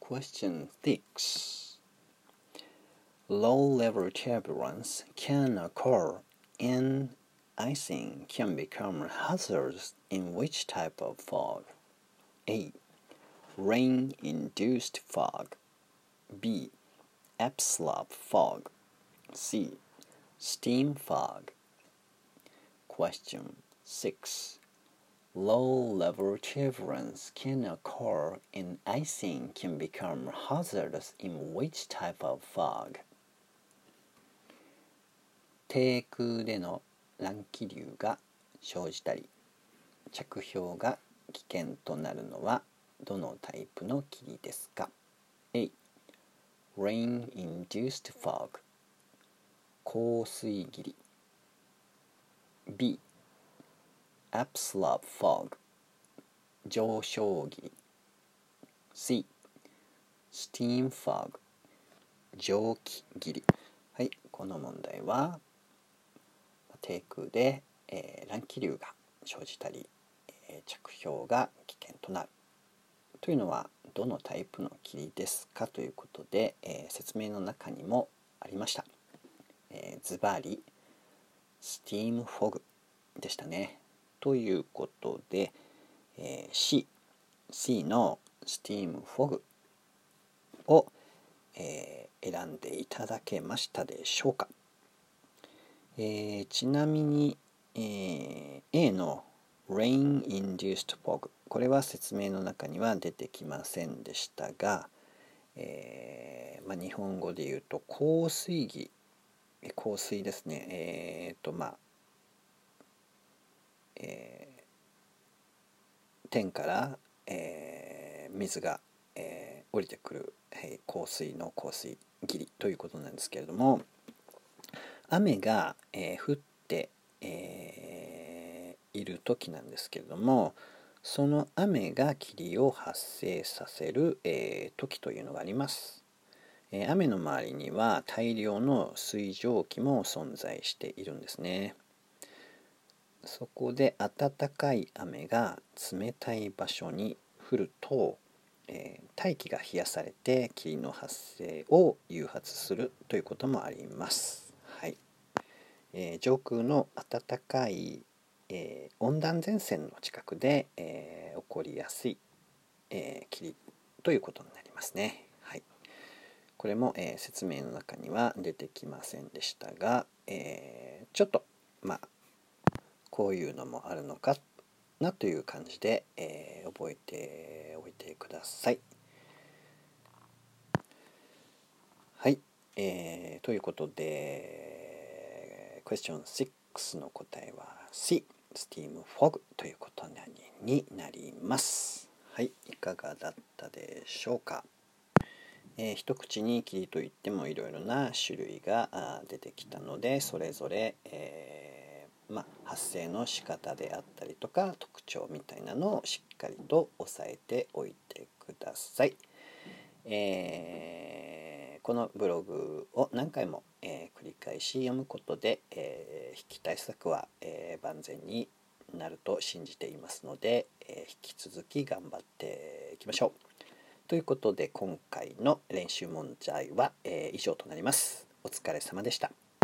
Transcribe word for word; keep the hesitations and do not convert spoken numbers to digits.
Question six. Low-level turbulence can occur and icing can become hazardous in which type of fog? A. Rain-induced fog. B. Upslope fog. C. Steam fog. Question six. Low-level turbulence can occur and icing can become hazardous in which type of fog? 低空での乱気流が生じたり着氷が危険となるのはどのタイプの霧ですか？ A. Rain-induced fog 降水霧 B. Upslope fog 上昇霧 C. Steam fog 蒸気霧。はい、この問題は低空で、えー、乱気流が生じたり、えー、着氷が危険となるというのはどのタイプの霧ですかということで、えー、説明の中にもありました。ズバリスティームフォグでしたね。ということで、えー、C, C のスティームフォグを、えー、選んでいただけましたでしょうか？えー、ちなみに、えー、A の Rain-induced fog これは説明の中には出てきませんでしたが、えーまあ、日本語で言うと降水儀降水ですね。えっ、ー、とまあ、えー、天から、えー、水が、えー、降りてくる、えー、降水の降水霧ということなんですけれども、雨が、えー、降って、えー、いる時なんですけれども、その雨が霧を発生させる、えー、時というのがあります。えー、雨の周りには大量の水蒸気も存在しているんですね。そこで暖かい雨が冷たい場所に降ると、えー、大気が冷やされて霧の発生を誘発するということもあります。はい。えー、上空の暖かい、えー、温暖前線の近くで、えー、起こりやすい、えー、霧ということになりますね。はい。これも、えー、説明の中には出てきませんでしたが、えー、ちょっとまあこういうのもあるのかなという感じで、えー、覚えておいてください。はい、えー、ということで Question シックスの答えは C Steam fog ということになります。はい、いかがだったでしょうか？えー、一口に霧といってもいろいろな種類が出てきたので、それぞれ、えーま、発生の仕方であったりとか特徴みたいなのをしっかりと押さえておいてください。えー、このブログを何回も、えー、繰り返し読むことで、えー、筆記対策は、えー、万全になると信じていますので、えー、引き続き頑張っていきましょう。ということで今回の練習問題は、えー、以上となります。お疲れ様でした。